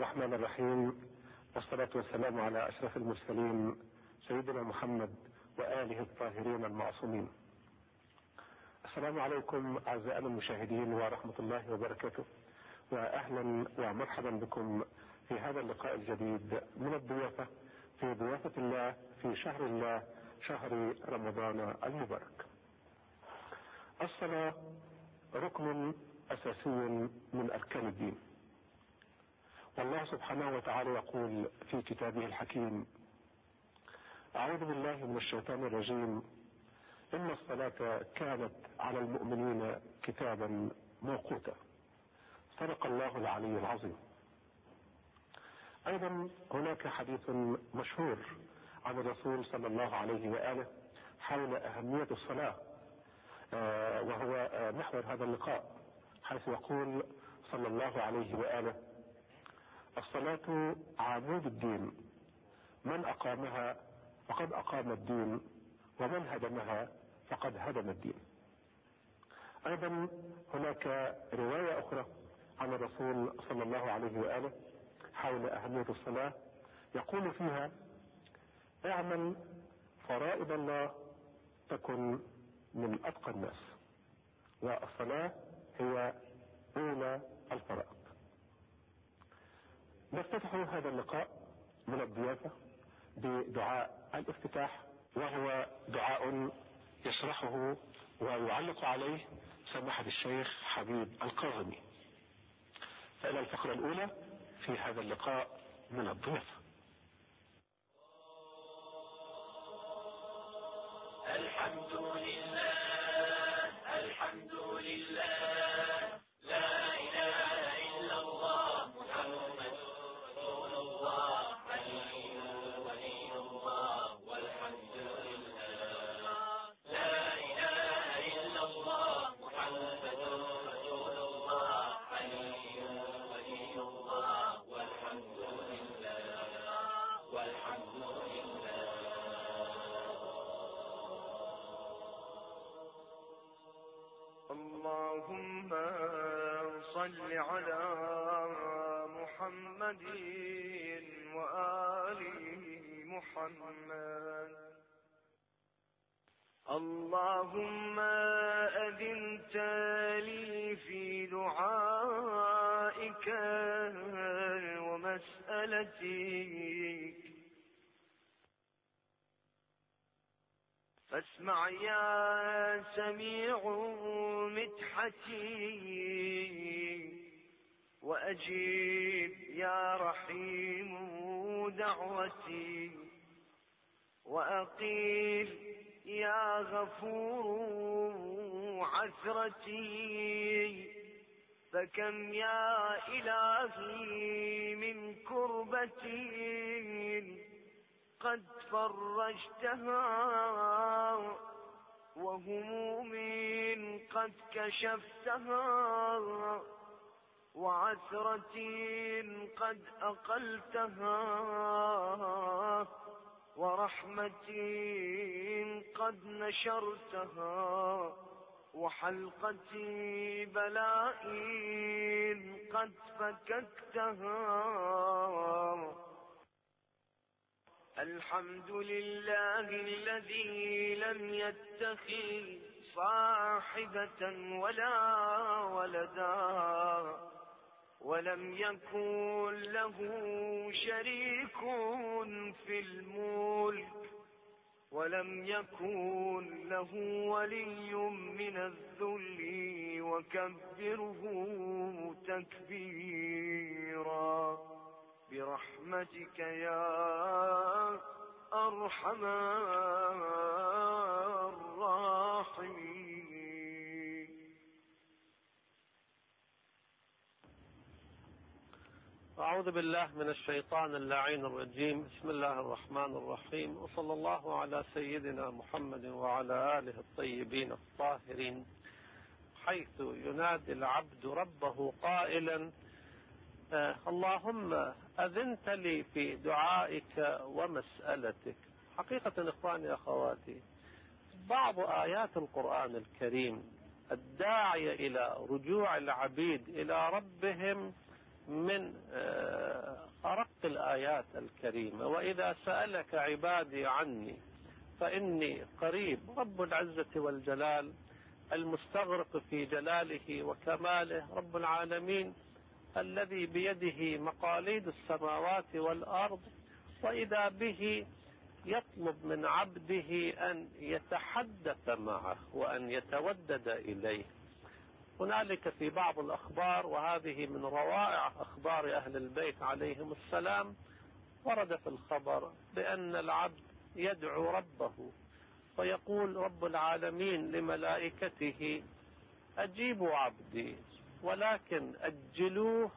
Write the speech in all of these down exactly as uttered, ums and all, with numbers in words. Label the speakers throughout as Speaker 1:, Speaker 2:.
Speaker 1: الرحمن الرحيم، والصلاة والسلام على أشرف المرسلين سيدنا محمد وآله الطاهرين المعصومين. السلام عليكم أعزائنا المشاهدين ورحمة الله وبركاته، وأهلا ومرحبا بكم في هذا اللقاء الجديد من الضيافة في ضيافة الله في شهر الله، شهر رمضان المبارك. الصلاة ركن أساسي من أركان الدين، والله سبحانه وتعالى يقول في كتابه الحكيم: أعوذ بالله من الشيطان الرجيم، إن الصلاة كانت على المؤمنين كتابا موقوتا. صدق الله العلي العظيم. أيضا هناك حديث مشهور عن الرسول صلى الله عليه وآله حول أهمية الصلاة، آه وهو آه محور هذا اللقاء، حيث يقول صلى الله عليه وآله: الصلاة عمود الدين، من أقامها فقد أقام الدين، ومن هدمها فقد هدم الدين. أيضا هناك رواية أخرى عن الرسول صلى الله عليه وآله حول أهمية الصلاة، يقول فيها: اعمل فرائض الله تكن من أتقى الناس. والصلاة هي أولى الفرائض. نفتتح هذا اللقاء من الضيافة بدعاء الافتتاح، وهو دعاء يشرحه ويعلق عليه سماحة الشيخ حبيب القاظمي. فإلى الفقرة الأولى في هذا اللقاء من الضيافة.
Speaker 2: الحمد لله الحمد لله، لا إله إلا الله، محمد رسول الله، علي ولي الله، والحمد لله. لا إله إلا الله، محمد رسول الله، علي ولي الله، والحمد لله، والحمد لله.
Speaker 3: اللهم صل على محمد وآل محمد. اللهم أذنت لي في دعائك ومسألتك، فاسمع يا سميع مدحتي، وأجيب يا رحيم دعوتي، وأقيل يا غفور عثرتي. فكم يا إلهي من كربتي قد فرجتها، وهموم قد كشفتها، وعثرة قد أقلتها، ورحمة قد نشرتها، وحلقة بلاء قد فككتها. الحمد لله الذي لم يتخذ صاحبة ولا ولدا، ولم يكن له شريك في الملك، ولم يكن له ولي من الذل، وكبره تكبيرا، برحمتك يا أرحم الراحمين.
Speaker 4: أعوذ بالله من الشيطان اللعين الرجيم. بسم الله الرحمن الرحيم، وصلى الله على سيدنا محمد وعلى آله الطيبين الطاهرين، حيث ينادي العبد ربه قائلا: آه اللهم أذنت لي في دعائك ومسألتك. حقيقة إخواني أخواتي، بعض آيات القرآن الكريم الداعية إلى رجوع العبيد إلى ربهم من أرق الآيات الكريمة: وإذا سألك عبادي عني فإني قريب. رب العزة والجلال المستغرق في جلاله وكماله، رب العالمين الذي بيده مقاليد السماوات والأرض، وإذا به يطلب من عبده أن يتحدث معه وأن يتودد إليه. هنالك في بعض الأخبار، وهذه من روائع أخبار أهل البيت عليهم السلام، ورد في الخبر بأن العبد يدعو ربه ويقول رب العالمين لملائكته: أجيبوا عبدي ولكن أجلوه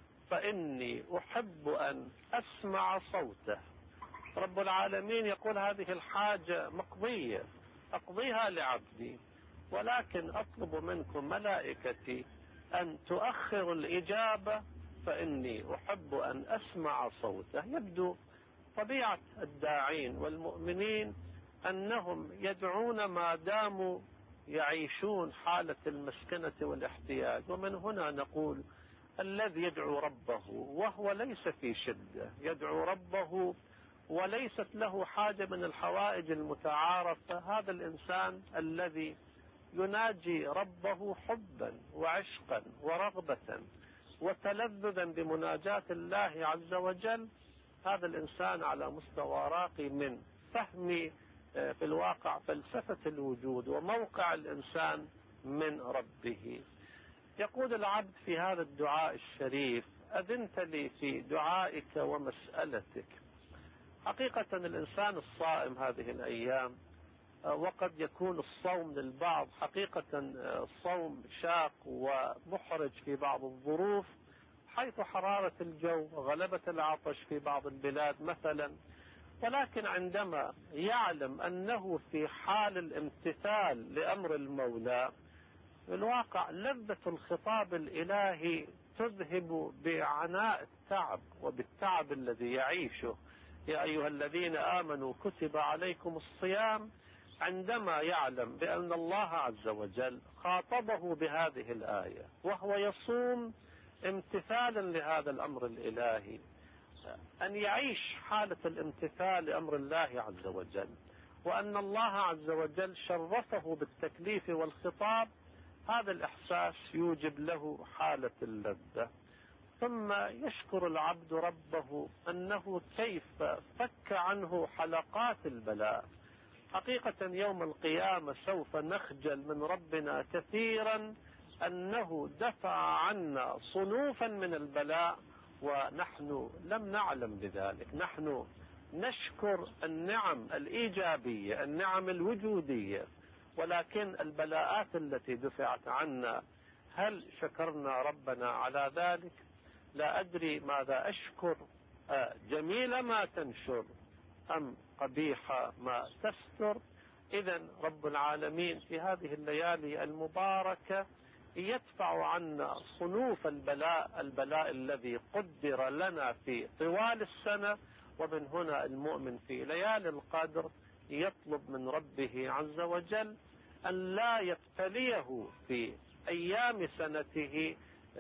Speaker 4: فإني أحب أن أسمع صوته. رب العالمين يقول: هذه الحاجة مقضية أقضيها لعبدي، ولكن أطلب منكم ملائكتي أن تؤخر الإجابة فإني أحب أن أسمع صوته. يبدو طبيعة الداعين والمؤمنين أنهم يدعون ما داموا يعيشون حالة المسكنة والاحتياج، ومن هنا نقول: الذي يدعو ربه وهو ليس في شدة، يدعو ربه وليست له حاجة من الحوائج المتعارفة، هذا الإنسان الذي يناجي ربه حبا وعشقا ورغبة وتلذذا بمناجاة الله عز وجل، هذا الإنسان على مستوى راقي من فهم في الواقع فلسفة الوجود وموقع الإنسان من ربه. يقول العبد في هذا الدعاء الشريف: أذنت لي في دعائك ومسألتك. حقيقة الإنسان الصائم هذه الأيام، وقد يكون الصوم للبعض حقيقة صوم شاق ومحرج في بعض الظروف، حيث حرارة الجو غلبة العطش في بعض البلاد مثلا، ولكن عندما يعلم أنه في حال الامتثال لأمر المولى، في الواقع لذة الخطاب الإلهي تذهب بعناء التعب وبالتعب الذي يعيشه. يا أيها الذين آمنوا كتب عليكم الصيام، عندما يعلم بأن الله عز وجل خاطبه بهذه الآية وهو يصوم امتثالا لهذا الأمر الإلهي، أن يعيش حالة الامتثال لأمر الله عز وجل، وأن الله عز وجل شرفه بالتكليف والخطاب، هذا الإحساس يوجب له حالة اللذة. ثم يشكر العبد ربه أنه كيف فك عنه حلقات البلاء. حقيقة يوم القيامة سوف نخجل من ربنا كثيرا أنه دفع عنا صنوفا من البلاء ونحن لم نعلم بذلك. نحن نشكر النعم الإيجابية، النعم الوجودية، ولكن البلاءات التي دفعت عنا هل شكرنا ربنا على ذلك؟ لا أدري ماذا أشكر، جميل ما تنشر أم قبيح ما تستر. إذن رب العالمين في هذه الليالي المباركة يدفع عنا صنوف البلاء، البلاء الذي قدر لنا في طوال السنة، ومن هنا المؤمن في ليالي القدر يطلب من ربه عز وجل أن لا يبتليه في أيام سنته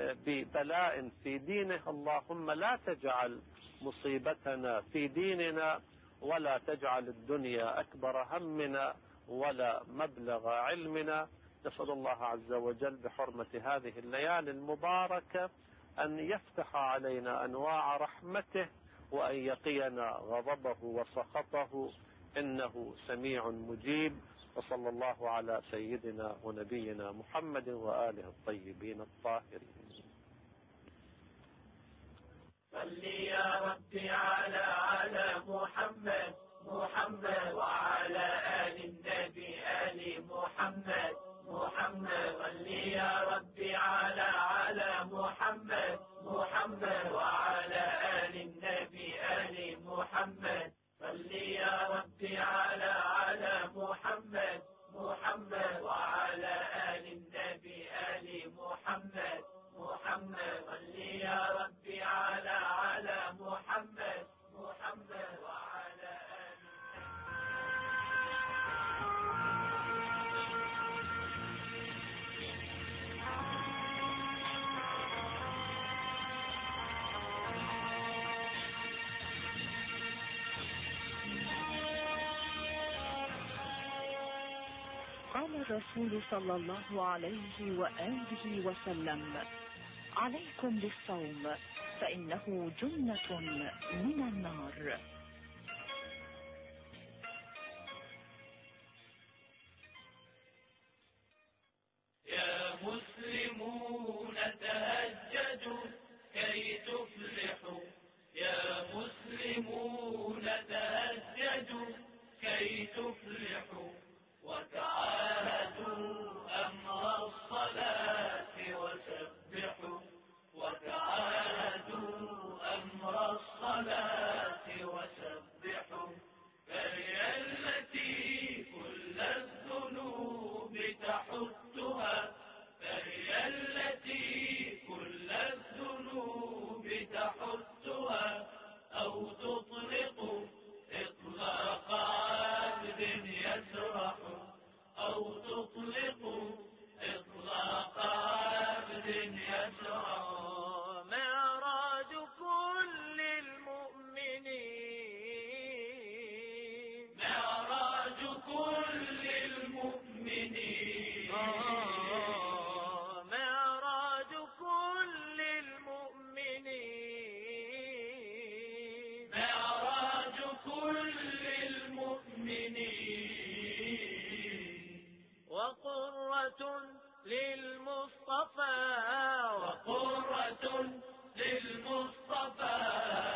Speaker 4: ببلاء في دينه. اللهم لا تجعل مصيبتنا في ديننا، ولا تجعل الدنيا أكبر همنا ولا مبلغ علمنا. نسأل الله عز وجل بحرمة هذه الليالي المباركة أن يفتح علينا أنواع رحمته، وأن يقينا غضبه وسخطه، إنه سميع مجيب. وصلى الله على سيدنا ونبينا محمد وآله الطيبين الطاهرين.
Speaker 2: صل يا ربي على على محمد محمد وعلى آل النبي آل محمد محمد. صل يا ربي على على محمد محمد وعلى آل النبي آل محمد. صل يا ربي على على محمد محمد وعلى آل النبي آل محمد محمد. صل يا ربي على على محمد محمد وعلى آل
Speaker 5: قال الرسول صلى الله عليه وآله وسلم: عليكم بالصوم فإنه جنة من النار.
Speaker 2: يا مسلمون تهجدوا كي تفلحوا، يا مسلمون تهجدوا كي تفلحوا، وتعاهدوا أمر الصلاة وسبحوا، وتعاهدوا أمر الصلاة وسبحوا، فهي التي كل الذنوب تحتها، فهي التي كل الذنوب تحتها، أو تطلق إطلاق عبد يسرح، أو تطلق إطلاق عبد يسرح. معراج كل المؤمنين، معراج كل المؤمنين، معراج كل المؤمنين، معراج كل المؤمنين، وقرة للمصطفى، وقرة للمصطفى،